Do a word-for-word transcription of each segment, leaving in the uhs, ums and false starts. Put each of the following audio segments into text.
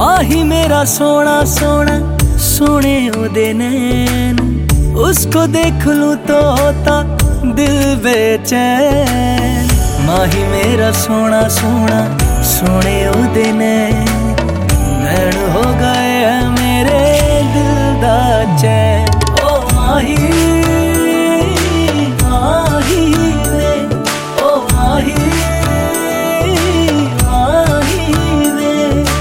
माही मेरा सोना सोना सोने ओदे नैन, उसको देख लूं तो होता दिल बेचैन। माही मेरा सोना सोना सोने ओदे नैन, नैन हो गए हैं मेरे दिल दा चैन। ओ माही माही वे, ओ माही माही वे।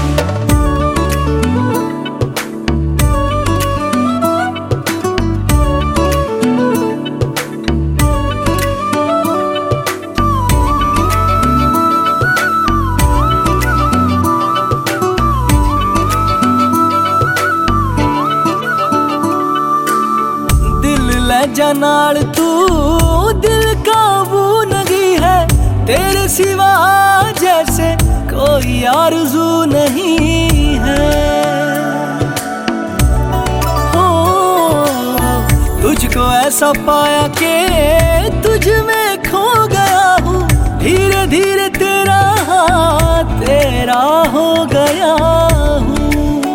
जा नाल तू दिल काबू नहीं है, तेरे सिवा जैसे कोई आरज़ू नहीं है। हो तुझको ऐसा पाया के तुझ में खो गया हूँ, धीरे धीरे तेरा हाथ तेरा हो गया हूँ।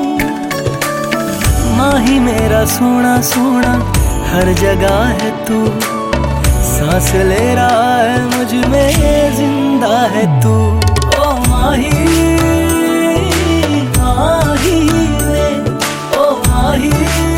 माही मेरा सोना सोना हर जगह है तू, सांस ले रहा है मुझ में जिंदा है तू। ओ माही माही वे, ओ माही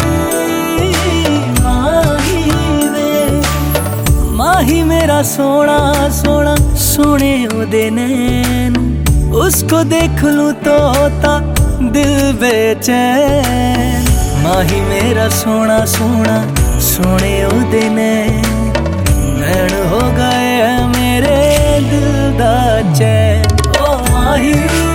माही वे। माही मेरा सोना सोना सोने ओदे नैन, उसको देख लूं तो होता दिल बेचैन। माही मेरा सोना सोना सोने ओदे नैन, नैन हो गए हैं मेरे दिल दा चैन। ओ माही।